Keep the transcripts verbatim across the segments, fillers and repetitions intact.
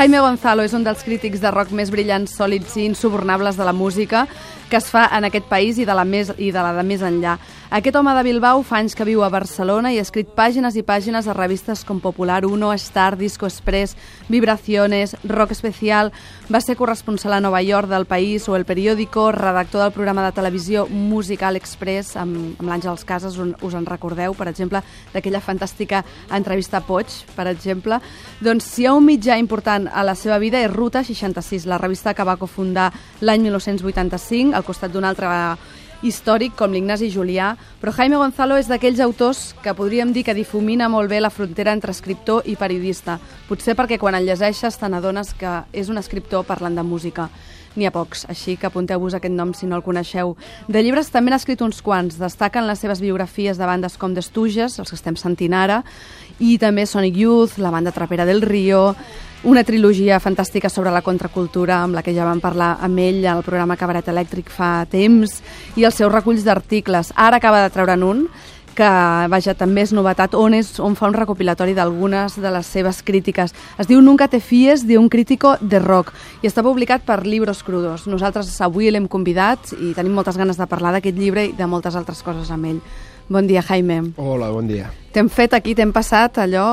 Jaime Gonzalo és un dels crítics de rock més brillants, sòlids i insubornables de la música que es fa en aquest país i de la, més, i de la de més enllà. Aquest home de Bilbao fa anys que viu a Barcelona i ha escrit pàgines i pàgines a revistes com Popular Uno, Star, Disco Express, Vibraciones, Rock Especial, va ser corresponsal a Nova York del País o El Periódico, redactor del programa de televisió Musical Express amb, amb l'Àngels Casas, on us en recordeu, per exemple, d'aquella fantàstica entrevista a Poig, per exemple. Doncs si hi ha un mitjà important a la seva vida és Ruta seixanta-sis, la revista que va cofundar l'any mil nou-cents vuitanta-cinc, al costat d'un altre històric com l'Ignasi Julià, però Jaime Gonzalo és d'aquells autors que podríem dir que difumina molt bé la frontera entre escriptor i periodista, potser perquè quan el llegeixes te n'adones que és un escriptor parlant de música. N'hi ha pocs, així que apunteu-vos aquest nom si no el coneixeu. De llibres també n'ha escrit uns quants, destaquen les seves biografies de bandes com The Stooges, els que estem sentint ara, i també Sonic Youth, la banda trapera del Rio, una trilogia fantàstica sobre la contracultura amb la que ja vam parlar amb ell al programa Cabaret Elèctric fa temps, i els seus reculls d'articles. Ara acaba de treure'n un que, vaja, també és novetat, on, és, on fa un recopilatori d'algunes de les seves crítiques. Es diu Nunca te fíes de un crítico de rock i està publicat per Libros Crudos. Nosaltres avui l'hem convidat i tenim moltes ganes de parlar d'aquest llibre i de moltes altres coses amb ell. Bon dia, Jaime. Hola, bon dia. T'hem fet aquí, t'hem passat allò,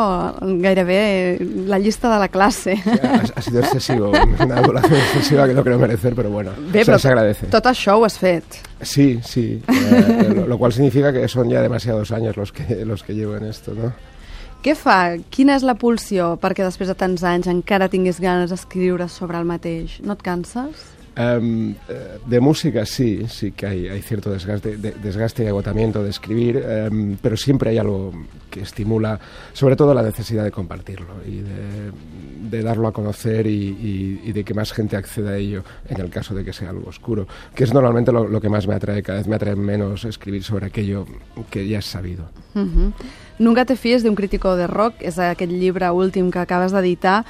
gairebé la llista de la classe. Sí, ha, ha sido excesivo, una adulación excesiva que no creo merecer, pero bueno, Bé, se, però se agradece. Tot això ho has fet. Sí, sí, eh, lo, lo cual significa que son ya demasiados años los que, los que llevo en esto, ¿no? Què fa? Quina és la pulsió perquè després de tants anys encara tinguis ganes d'escriure sobre el mateix? No et canses? Um, de música sí, sí que hay, hay cierto desgaste, de, desgaste y agotamiento de escribir, um, pero siempre hay algo que estimula, sobre todo la necesidad de compartirlo y de, de darlo a conocer y, y, y de que más gente acceda a ello, en el caso de que sea algo oscuro, que es normalmente lo, lo que más me atrae. Cada vez me atrae menos escribir sobre aquello que ya es sabido. Uh-huh. Nunca te fies d'un crítico de rock és aquest llibre últim que acabes d'editar,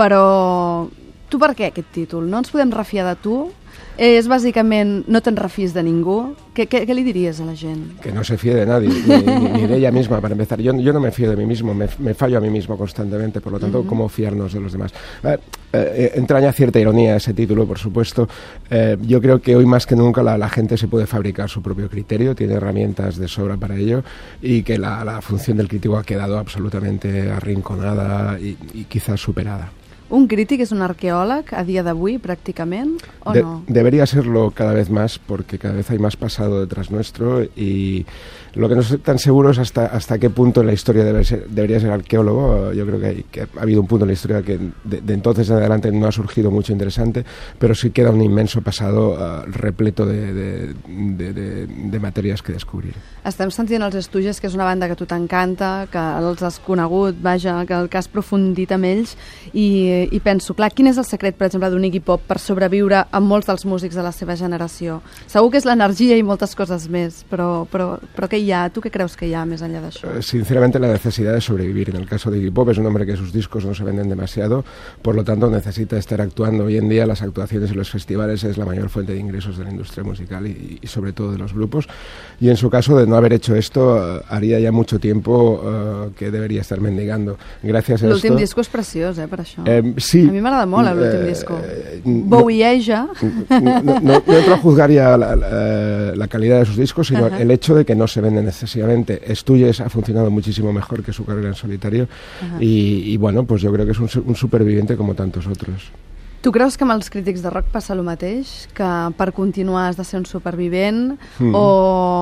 però tu per què aquest títol? No ens podem refiar de tu? És bàsicament no te'n refies de ningú? ¿Qué, qué, ¿Qué le dirías a la gente? Que no se fíe de nadie, ni, ni, ni de ella misma, para empezar. Yo, yo no me fío de mí mismo, me, me fallo a mí mismo constantemente, por lo tanto, uh-huh. ¿Cómo fiarnos de los demás? Eh, eh, entraña cierta ironía ese título, por supuesto. Eh, yo creo que hoy más que nunca la, la gente se puede fabricar su propio criterio, tiene herramientas de sobra para ello, y que la, la función del crítico ha quedado absolutamente arrinconada y, y quizás superada. Un crític és un arqueòleg a dia d'avui, pràcticament, o de, no? Debería serlo cada vez más, porque cada vez hay más pasado detrás nuestro, y lo que no estoy tan seguro es hasta, hasta qué punto en la historia debe ser, debería ser arqueólogo. Yo creo que, hay, que ha habido un punto en la historia que de, de entonces en adelante no ha surgido mucho interesante, pero sí queda un inmenso pasado uh, repleto de, de, de, de, de materias que descubrir. Estem sentint els Stooges, que és una banda que a tu t'encanta, que els has conegut, vaja, que, que has profundit amb ells, i, i penso, clar, quin és el secret, per exemple, d'un Iggy Pop per sobreviure amb molts dels músics de la seva generació? Segur que és l'energia i moltes coses més, però, però, però què hi ha? Tu què creus que hi ha més enllà d'això? Sinceramente, la necesidad de sobrevivir. En el caso de Iggy Pop, es un hombre que sus discos no se venden demasiado, por lo tanto necesita estar actuando. Hoy en día las actuaciones en los festivales es la mayor fuente de ingresos de la industria musical y, y sobre todo de los grupos, y en su caso, de no haber hecho esto, haría ya mucho tiempo uh, que debería estar mendigando. Gracias a esto... L'últim disco és preciós, eh, per això. Eh, sí. A mi m'agrada molt l'últim eh, disco. No, Bowieja. No, no, no, no entro a juzgar ya la, la, la calidad de sus discos, sino uh-huh. el hecho de que no se venden excesivamente. Stooges ha funcionado muchísimo mejor que su carrera en solitario, uh-huh. y, y bueno, pues yo creo que es un, un superviviente como tantos otros. Tu creus que amb els crítics de rock passa el mateix? Que per continuar has de ser un supervivent, mm. o,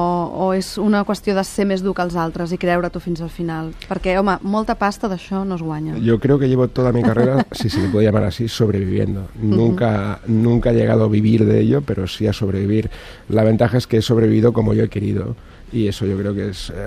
o és una qüestió de ser més dur que els altres i creure tu fins al final? Perquè, home, molta pasta d'això no es guanya. Yo creo que llevo toda mi carrera, si se le puede llamar así, sobreviviendo. Nunca, uh-huh. nunca he llegado a vivir de ello, pero sí a sobrevivir. La ventaja es que he sobrevivido como yo he querido. Y eso yo creo que es eh,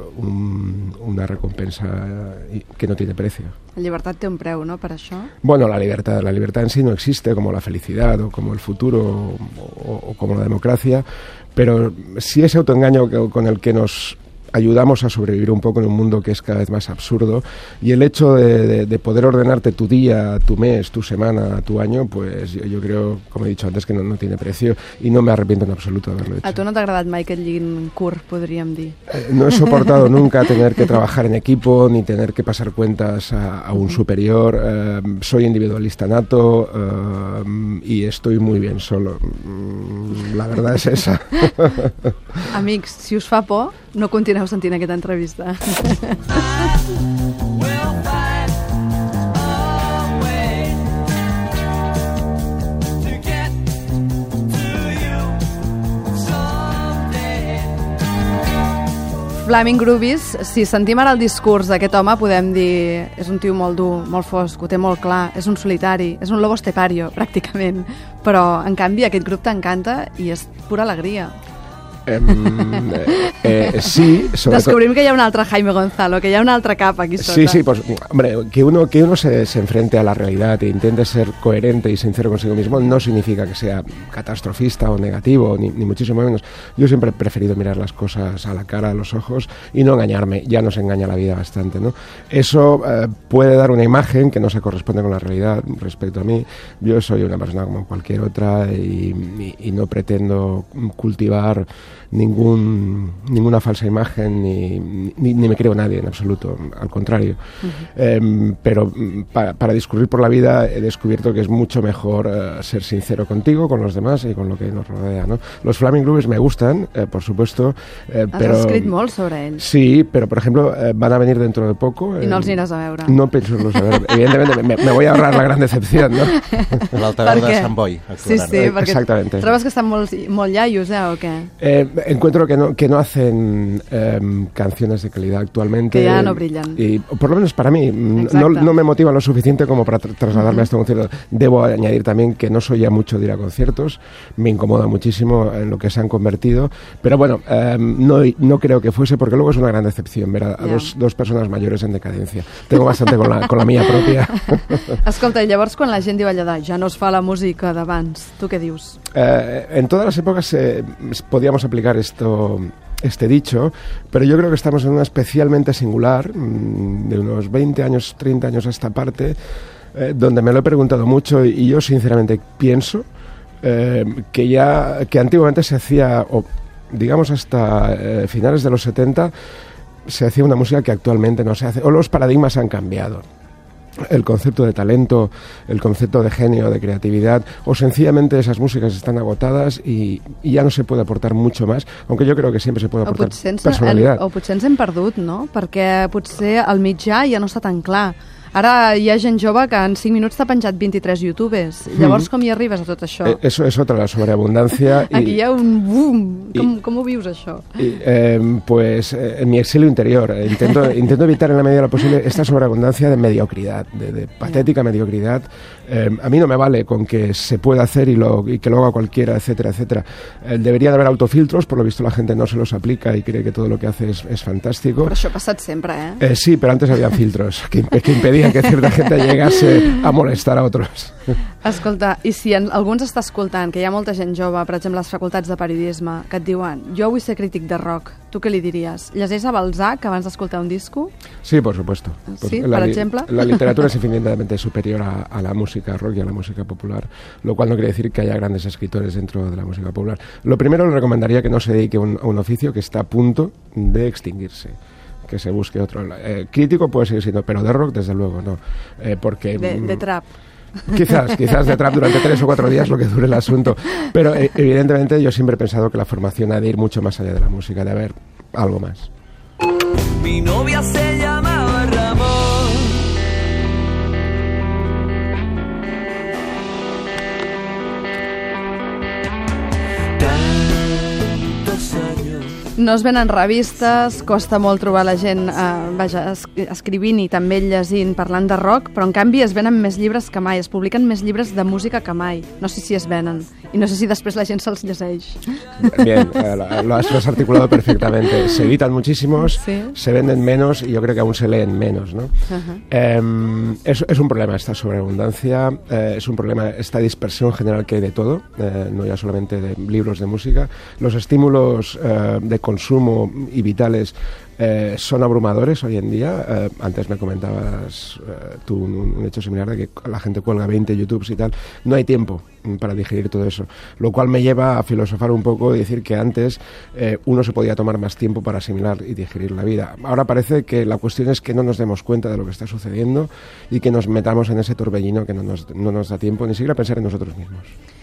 un, una recompensa eh, que no tiene precio. La llibertat té un preu, no?, per això? Bueno, la libertad, la libertad en sí no existe, como la felicidad o como el futuro o, o como la democracia, pero sí ese autoengaño que, con el que nos ayudamos a sobrevivir un poco en un mundo que es cada vez más absurdo, y el hecho de, de, de poder ordenarte tu día, tu mes, tu semana, tu año, pues yo, yo creo, como he dicho antes, que no, no tiene precio, y no me arrepiento en absoluto de haberlo hecho. A tu no t'ha agradat mai que et lliguin curt, podríem dir? Eh, no he soportado nunca tener que trabajar en equipo, ni tener que pasar cuentas a, a un superior. Eh, soy individualista nato eh, y estoy muy bien solo. La verdad es esa. Amics, si us fa por, no continueu sentint aquesta entrevista. Flaming Groovies, si sentim ara el discurs d'aquest home, podem dir és un tio molt dur, molt fosc, ho té molt clar, és un solitari, és un lobo estepario, pràcticament. Però, en canvi, aquest grup t'encanta i és pura alegria. Eh, eh, sí, sobre Descubrim que hi ha un altre Jaime Gonzalo, que hi ha una altra capa aquí sota. Sí, sí, pues, hombre, que uno, que uno se, se enfrente a la realidad e intente ser coherente y sincero consigo mismo no significa que sea catastrofista o negativo, ni, ni muchísimo menos. Yo siempre he preferido mirar las cosas a la cara, a los ojos y no engañarme. Ya nos engaña la vida bastante, ¿no? Eso eh, puede dar una imagen que no se corresponde con la realidad respecto a mí. Yo soy una persona como cualquier otra y, y, y no pretendo cultivar ningún ninguna falsa imagen ni, ni, ni me creo nadie en absoluto, al contrario. Uh-huh. eh, pero para, para discurrir por la vida he descubierto que es mucho mejor eh, ser sincero contigo, con los demás y con lo que nos rodea, ¿no? Los Flaming Groovies me gustan, eh, por supuesto, eh, Has però... escrit molt sobre ells. Sí, pero por ejemplo eh, van a venir dentro de poco. I no els aniràs a veure. No penso irlos a ver. Evidentemente me, me voy a ahorrar la gran decepción, ¿no? L'altaveu de Sant Boi. Sí, sí, eh, perquè exactamente. Trobes que estan molt, molt iaios, eh, o què? Eh, encuentro que no, que no hacen eh, canciones de calidad actualmente. Que ya no brillan. Y por lo menos para mí no, no me motivan lo suficiente como para tra trasladarme uh-huh. a este concierto. Debo añadir también que no soy ya mucho de ir a conciertos, me incomoda muchísimo en lo que se han convertido, pero bueno, eh, no, no creo que fuese, porque luego es una gran decepción ver a, a yeah. dos, dos personas mayores en decadencia. Tengo bastante con la, con la mía propia. Escolta, i llavors quan la gent diu allò de ja no es fa la música d'abans, tu què dius? Eh, en todas las épocas eh, podíamos aplicar esto este dicho, pero yo creo que estamos en una especialmente singular, de unos veinte años, treinta años a esta parte, eh, donde me lo he preguntado mucho y, y yo sinceramente pienso eh, que ya, que antiguamente se hacía, o digamos hasta eh, finales de los setenta, se hacía una música que actualmente no se hace, o los paradigmas han cambiado. El concepto de talento, el concepto de genio, de creatividad, o sencillamente esas músicas están agotadas y, y ya no se puede aportar mucho más, aunque yo creo que siempre se puede aportar personalidad. O potser ens hem perdut, no? Perquè potser el mitjà ja no està tan clar. Ara hi ha gent jove que en cinc minuts t'ha penjat vint-i-tres youtubers. Llavors, mm. com hi arribes a tot això? Eh, eso es otra, la sobreabundancia. Aquí hi ha un boom. Com, y, com ho vius, això? Y, eh, pues eh, en mi exilio interior eh, intento, intento evitar en la medida de lo posible esta sobreabundancia de mediocridad, de, de patética yeah. mediocridad. Eh, a mí no me vale con que se pueda hacer y, lo, y que lo haga cualquiera, etcétera, etcétera. Eh, debería de haber autofiltros, por lo visto la gente no se los aplica y cree que todo lo que hace es, es fantástico. Però això ha passat sempre, eh? eh sí, pero antes había filtros que, que impedían que cierta gente llegase a molestar a otros. Escolta, i si en, algú ens està escoltant, que hi ha molta gent jove, per exemple, les facultats de periodisme, que et diuen, jo vull ser crític de rock, tu què li diries? Llegeix a Balzac abans d'escoltar un disco? Sí, por supuesto. Sí, la, per exemple? La literatura es infinitamente superior a, a la música rock y a la música popular, lo cual no quiere decir que haya grandes escritores dentro de la música popular. Lo primero, le recomendaría que no se dedique a un, a un oficio que está a punto de extinguirse, que se busque otro. Eh, crítico puede seguir siendo, pero de rock desde luego no, eh, porque de, de trap. Quizás, quizás de trap durante tres o cuatro días lo que dure el asunto, pero eh, evidentemente yo siempre he pensado que la formación ha de ir mucho más allá de la música, de haber algo más. Mi novia se llamaba Ramón. No es venen revistes, costa molt trobar la gent eh, vaja, es, escrivint i també llegint, parlant de rock, però en canvi es venen més llibres que mai, es publiquen més llibres de música que mai. No sé si es venen, i no sé si després la gent se'ls llegeix. Bien, eh, lo, has, lo has articulado perfectamente. Se editan muchísimos, ¿sí? Se venden menos y yo creo que aún se leen menos, ¿no? Uh-huh. eh, es, es un problema esta sobreabundancia, eh, es un problema esta dispersión general que hay de todo, eh, no ya solamente de libros de música. Los estímulos eh, de consumo y vitales eh, son abrumadores hoy en día. Eh, antes me comentabas eh, tú un, un hecho similar de que la gente cuelga veinte YouTubes y tal. No hay tiempo para digerir todo eso, lo cual me lleva a filosofar un poco y decir que antes eh, uno se podía tomar más tiempo para asimilar y digerir la vida. Ahora parece que la cuestión es que no nos demos cuenta de lo que está sucediendo y que nos metamos en ese torbellino que no nos, no nos da tiempo ni siquiera a pensar en nosotros mismos.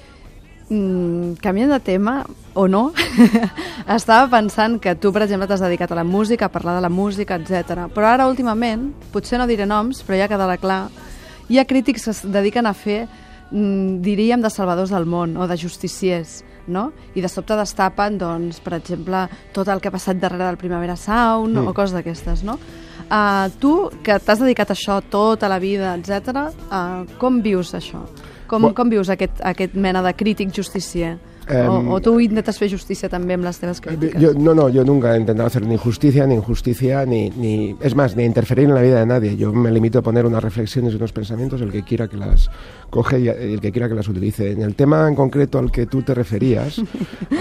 Mm, canviant de tema, o no, estava pensant que tu, per exemple, t'has dedicat a la música, a parlar de la música, etcètera. Però ara, últimament, potser no diré noms, però ja quedarà clar, hi ha crítics que es dediquen a fer, mm, diríem, de salvadors del món, o de justiciers, no? I de sobte destapen, doncs, per exemple, tot el que ha passat darrere del Primavera Sound, mm. o coses d'aquestes, no? Uh, tu, que t'has dedicat a això tota la vida, etcètera, uh, com vius això? Com, com vius aquest, aquest mena de crític justicier? Um, o, o tú intentas hacer justicia también en las temas críticas. Yo, no, no, yo nunca he intentado hacer ni justicia, ni injusticia, ni, ni, es más, ni interferir en la vida de nadie. Yo me limito a poner unas reflexiones y unos pensamientos, el que quiera que las coge y el que quiera que las utilice. En el tema en concreto al que tú te referías, uh,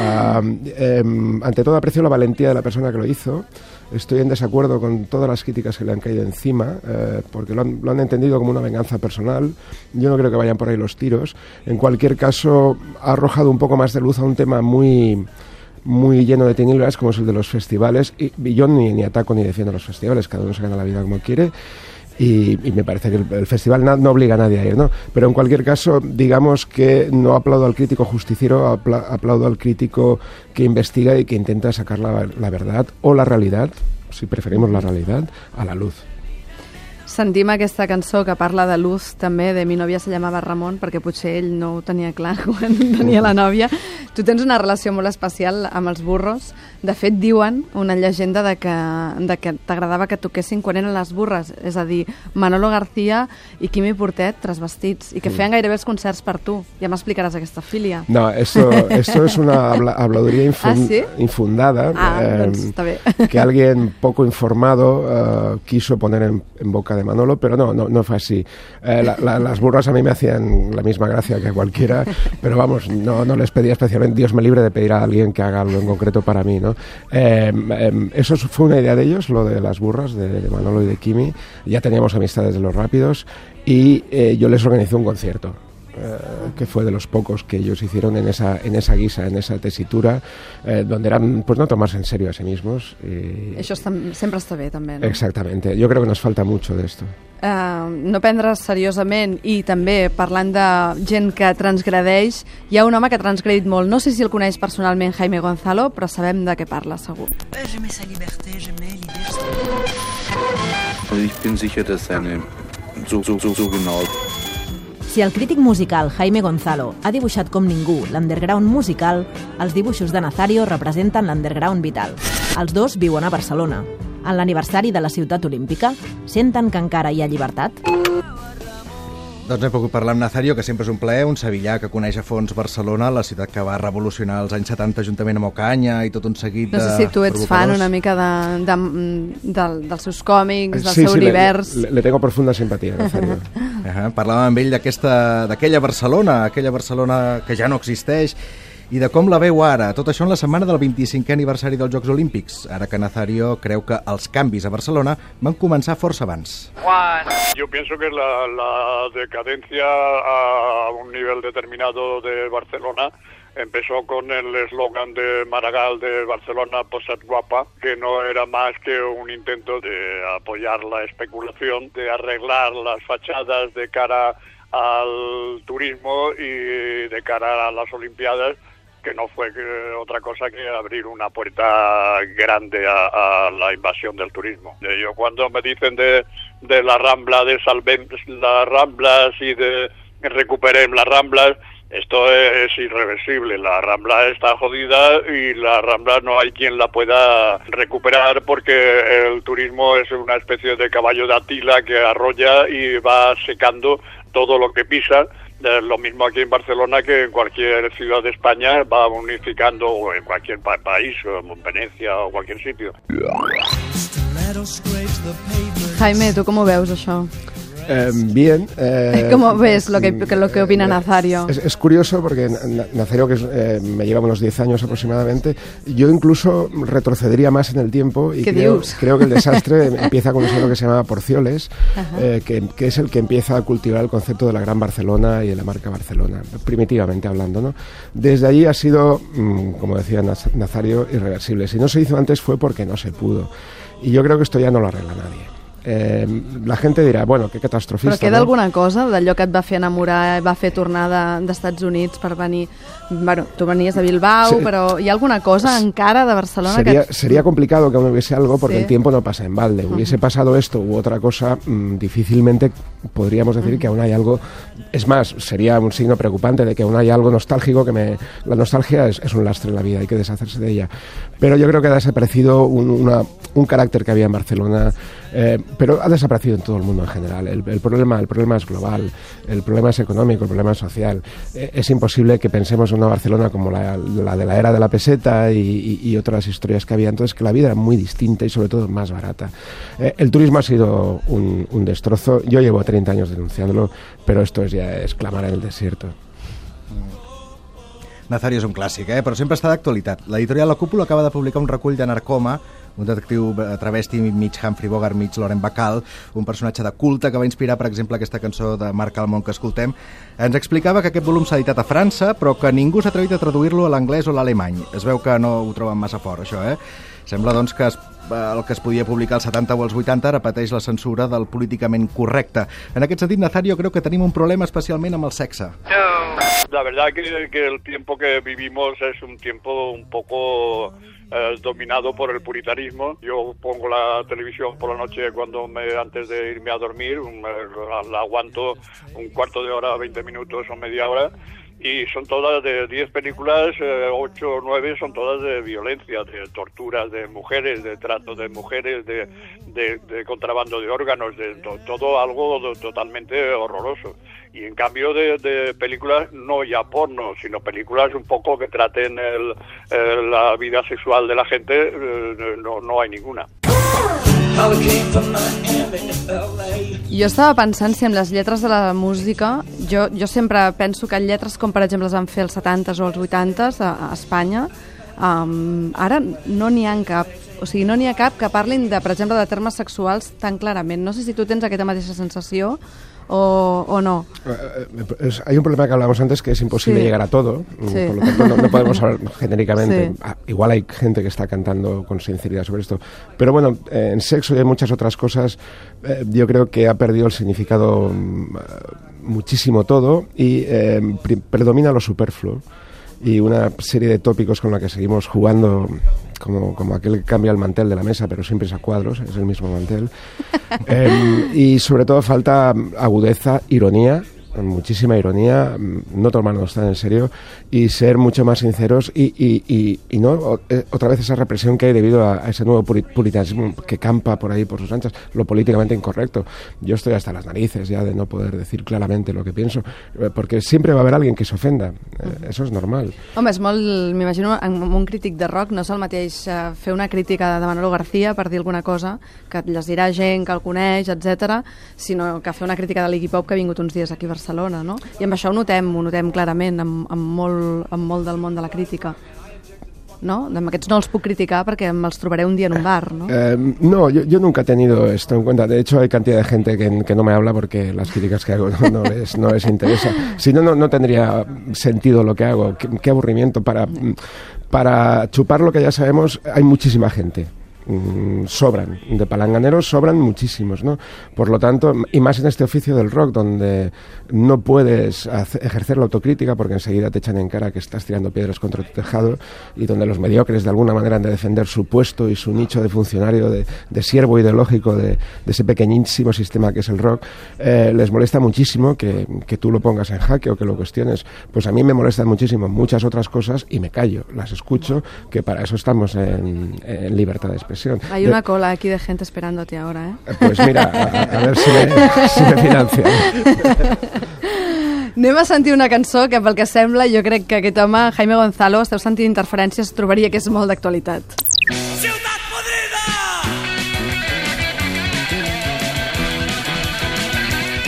eh, ante todo aprecio la valentía de la persona que lo hizo. Estoy en desacuerdo con todas las críticas que le han caído encima, eh, porque lo han, lo han entendido como una venganza personal. Yo no creo que vayan por ahí los tiros. En cualquier caso, ha arrojado un poco más de luz a un tema muy, muy lleno de tinieblas, como es el de los festivales. Y, y yo ni, ni ataco ni defiendo los festivales, cada uno se gana la vida como quiere. Y, y me parece que el, el festival no, no obliga a nadie a ir, ¿no? Pero en cualquier caso, digamos que no aplaudo al crítico justiciero, apla, aplaudo al crítico que investiga y que intenta sacar la, la verdad o la realidad, si preferimos la realidad, a la luz. Sentim aquesta cançó que parla de luz també, de Mi novia se llamava Ramon, perquè potser ell no ho tenia clar quan tenia la nòvia. Tu tens una relació molt especial amb els burros. De fet, diuen una llegenda de que, de que t'agradava que toquessin quan eren les burres, és a dir, Manolo García i Quimi Portet transvestits, i que feien gairebé els concerts per tu. Ja m'explicaràs aquesta filia. No, eso, eso es una habla, habladuría infun, ¿Ah, sí? infundada, ah, eh, doncs està bé. que alguien poco informado uh, quiso poner en, en boca de Manolo, pero no, no, no fue así. Eh, la, la, las burras a mí me hacían la misma gracia que a cualquiera, pero vamos, no, no les pedía especialmente, Dios me libre de pedir a alguien que haga algo en concreto para mí, ¿no? Eh, eh, eso fue una idea de ellos, lo de las burras, de, de Manolo y de Quimi. Ya teníamos amistades de los Rápidos y eh, yo les organizé un concierto. Uh, que fue de los pocos que ellos hicieron en esa, en esa guisa, en esa tesitura, eh, donde eran, pues no tomarse en serio a sí mismos. Y... Això està, sempre està bé, també, no? Exactamente. Yo creo que nos falta mucho de esto. Uh, no prendre's seriosament, i també parlant de gent que transgredeix, hi ha un home que ha transgredit molt. No sé si el coneix personalment, Jaime Gonzalo, però sabem de què parla, segur. Ich bin sicher, dass seine so, so, so, so genau. Si el crític musical Jaime Gonzalo ha dibuixat com ningú l'underground musical, els dibuixos de Nazario representen l'underground vital. Els dos viuen a Barcelona. En l'aniversari de la ciutat olímpica, senten que encara hi ha llibertat? Doncs hem pogut parlar amb Nazario, que sempre és un plaer, un sevillà que coneix a fons Barcelona, la ciutat que va revolucionar als anys setanta juntament amb Ocaña i tot un seguit de... No sé si tu ets fan una mica de, de, de, dels seus còmics, del sí, seu sí, univers... Le, le, le tengo profunda simpatía, Nazario. uh-huh. Parlàvem amb ell d'aquella Barcelona, aquella Barcelona que ja no existeix, i de com la veu ara. Tot això en la setmana del vint-i-cinquè aniversari dels Jocs Olímpics, ara que Nazario creu que els canvis a Barcelona van començar força abans. Yo pienso que la, la decadencia a un nivel determinado de Barcelona empezó con el eslogan de Maragall de Barcelona Posat Guapa, que no era más que un intento de apoyar la especulación, de arreglar las fachadas de cara al turismo y de cara a las Olimpiadas, que no fue otra cosa que abrir una puerta grande a, a la invasión del turismo. Yo cuando me dicen de, de la Rambla, de salvem las Ramblas y de recuperem las Ramblas, esto es, es irreversible. La Rambla está jodida y la Rambla no hay quien la pueda recuperar porque el turismo es una especie de caballo de Atila que arrolla y va secando todo lo que pisa. Lo mismo aquí en Barcelona que en cualquier ciudad de España va unificando, o en cualquier pa país, o en Venecia o cualquier sitio. Jaime, tu com ho veus, això? Eh, bien. Eh, ¿Cómo ves lo que, lo que opina Nazario? Es, es curioso porque Nazario, que es, eh, me lleva unos diez años aproximadamente, yo incluso retrocedería más en el tiempo y creo, creo que el desastre empieza con un señor que se llama Porcioles, eh, que, que es el que empieza a cultivar el concepto de la Gran Barcelona y de la marca Barcelona, primitivamente hablando, ¿no? Desde allí ha sido, como decía Nazario, irreversible. Si no se hizo antes fue porque no se pudo. Y yo creo que esto ya no lo arregla nadie. Eh, la gente dirà, bueno, que catastrofista... Però queda no? alguna cosa d'allò que et va fer enamorar, va fer tornar de, d'Estats Units per venir... Bueno, tu venies de Bilbao, sí. Però hi ha alguna cosa encara de Barcelona sería, que... Sería complicado que aún hubiese algo porque sí. El tiempo no pasa en balde. Uh-huh. Hubiese pasado esto u otra cosa, mmm, difícilmente podríamos decir uh-huh. que aún hay algo... Es más, sería un signo preocupante de que aún hay algo nostálgico que me... La nostalgia es, es un lastre en la vida, hay que deshacerse de ella. Pero yo creo que ha desaparecido un, una, un carácter que había en Barcelona... Eh, pero ha desaparecido en todo el mundo en general. El, el, problema, el problema es global, el problema es económico, el problema es social. Eh, es imposible que pensemos en una Barcelona como la, la de la era de la peseta y, y, y otras historias que había. Entonces, que la vida era muy distinta y sobre todo más barata. Eh, el turismo ha sido un, un destrozo. Yo llevo treinta años denunciándolo, pero esto es, ya es clamar en el desierto. Nazario és un clàssic, eh? Però sempre està d'actualitat. L'editorial La Cúpula acaba de publicar un recull de Narcoma, un detectiu travesti mig Humphrey Bogart, mig Lauren Bacall, un personatge de culte que va inspirar, per exemple, aquesta cançó de Marc Almond que escoltem. Ens explicava que aquest volum s'ha editat a França, però que ningú s'ha atrevit a traduir-lo a l'anglès o l'alemany. Es veu que no ho troben massa fort, això, eh? Sembla, doncs, que es, el que es podia publicar als setanta o als vuitanta ara pateix la censura del políticament correcte. En aquest sentit, Nazario, creo que tenim un problema especialment amb el sexe. La verdad que, que el tiempo que vivimos es un tiempo un poco eh, dominado por el puritanismo. Yo pongo la televisión por la noche cuando me, antes de irme a dormir, me, la, la aguanto un cuarto de hora, veinte minutos o media hora. Y son todas de diez películas, eh, ocho o nueve son todas de violencia, de torturas de mujeres, de trato de mujeres, de, de, de contrabando de órganos, de to, todo algo totalmente horroroso. Y en cambio de, de películas, no ya porno, sino películas un poco que traten el, el, la vida sexual de la gente, eh, no, no hay ninguna. Jo estava pensant si amb les lletres de la música, jo, jo sempre penso que lletres com per exemple les van fer als setantes o als vuitantes a, a Espanya, um, ara no n'hi ha cap, o sigui, no n'hi ha cap que parlin de, per exemple, de termes sexuals tan clarament. No sé si tu tens aquesta mateixa sensació o, o no. Es, hay un problema que hablábamos antes, que es imposible sí. llegar a todo, sí. Por lo tanto no, no podemos hablar genéricamente. Sí. Ah, igual hay gente que está cantando con sinceridad sobre esto, pero bueno, eh, en sexo y en muchas otras cosas eh, yo creo que ha perdido el significado mm, muchísimo todo y eh, pre- predomina lo superfluo y una serie de tópicos con la que seguimos jugando, como, como aquel que cambia el mantel de la mesa, pero siempre es a cuadros, es el mismo mantel. eh, y sobre todo falta agudeza, ironía, muchísima ironía, no tomarnos tan en serio y ser mucho más sinceros y, y, y, y no otra vez esa represión que hay debido a, a ese nuevo puritanismo que campa por ahí por sus anchas, lo políticamente incorrecto. Yo estoy hasta las narices ya de no poder decir claramente lo que pienso, porque siempre va a haber alguien que se ofenda, eh, eso es normal. Home, és molt, m'imagino, amb un crític de rock no és el mateix uh, fer una crítica de Manolo García per dir alguna cosa que llegirà gent que el coneix, etcètera, sinó que fer una crítica de l'Iggy Pop que ha vingut uns dies aquí a Barcelona, no? I amb això ho notem, ho notem clarament amb, amb, molt, amb molt del món de la crítica. ¿No? Amb aquests no els puc criticar perquè me'ls trobaré un día en un bar, ¿no? Eh, no, yo, yo nunca he tenido esto en cuenta. De hecho, hay cantidad de gente que, que no me habla porque las críticas que hago no, no, les, no les interesa. Si no, no, no tendría sentido lo que hago. Qué, qué aburrimiento. Para, para chupar lo que ya sabemos, hay muchísima gente. Sobran, de palanganeros sobran muchísimos, ¿no? Por lo tanto, y más en este oficio del rock donde no puedes hacer, ejercer la autocrítica porque enseguida te echan en cara que estás tirando piedras contra tu tejado y donde los mediocres de alguna manera han de defender su puesto y su nicho de funcionario, de, de siervo ideológico de, de ese pequeñísimo sistema que es el rock, eh, les molesta muchísimo que, que tú lo pongas en jaque o que lo cuestiones. Pues a mí me molestan muchísimo muchas otras cosas y me callo, las escucho, que para eso estamos en, en libertad de expresión. Hay una cola aquí de gente esperándote ahora, ¿eh? Pues mira, a, a ver si me, si me financian. Anem a sentir una cançó que, pel que sembla, jo crec que aquest home, Jaime Gonzalo, esteu sentint interferències, trobaria que és molt d'actualitat. Ciutat podrida!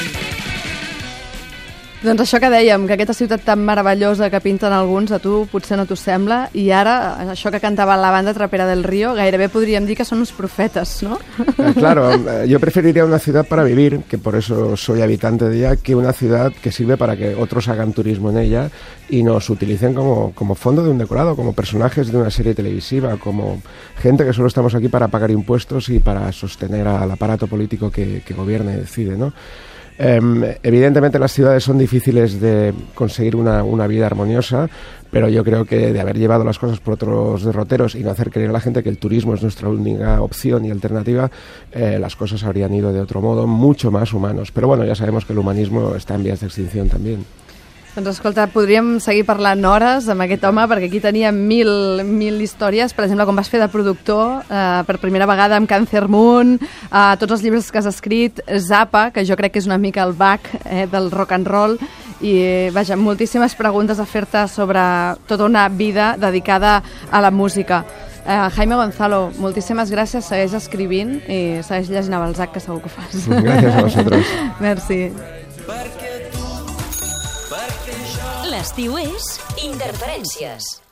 Doncs això que dèiem, que aquesta ciutat tan meravellosa que pinten alguns, a tu potser no t'ho sembla, i ara això que cantava la banda Trapera del Río, gairebé podríem dir que són uns profetes, ¿no? Eh, claro, eh, yo preferiría una ciudad para vivir, que por eso soy habitante de ella, que una ciudad que sirve para que otros hagan turismo en ella y nos utilicen como, como fondo de un decorado, como personajes de una serie televisiva, como gente que solo estamos aquí para pagar impuestos y para sostener al aparato político que, que gobierna y decide, ¿no? Eh, evidentemente las ciudades son difíciles de conseguir una, una vida armoniosa, pero yo creo que de haber llevado las cosas por otros derroteros y no hacer creer a la gente que el turismo es nuestra única opción y alternativa, eh, las cosas habrían ido de otro modo, mucho más humanos. Pero bueno, ya sabemos que el humanismo está en vías de extinción también. Doncs escolta, podríem seguir parlant hores amb aquest home, perquè aquí tenia mil, mil històries. Per exemple, com vas fer de productor eh, per primera vegada amb Cancer Moon, eh, tots els llibres que has escrit, Zappa, que jo crec que és una mica el Bach eh, del rock and roll, i vaja, moltíssimes preguntes a fer-te sobre tota una vida dedicada a la música. Uh, Jaime Gonzalo, moltíssimes gràcies, segueix escrivint i segueix llegint a Balzac, que segur que ho fas. Gràcies a vosaltres. Merci. L'estiu és Interferències.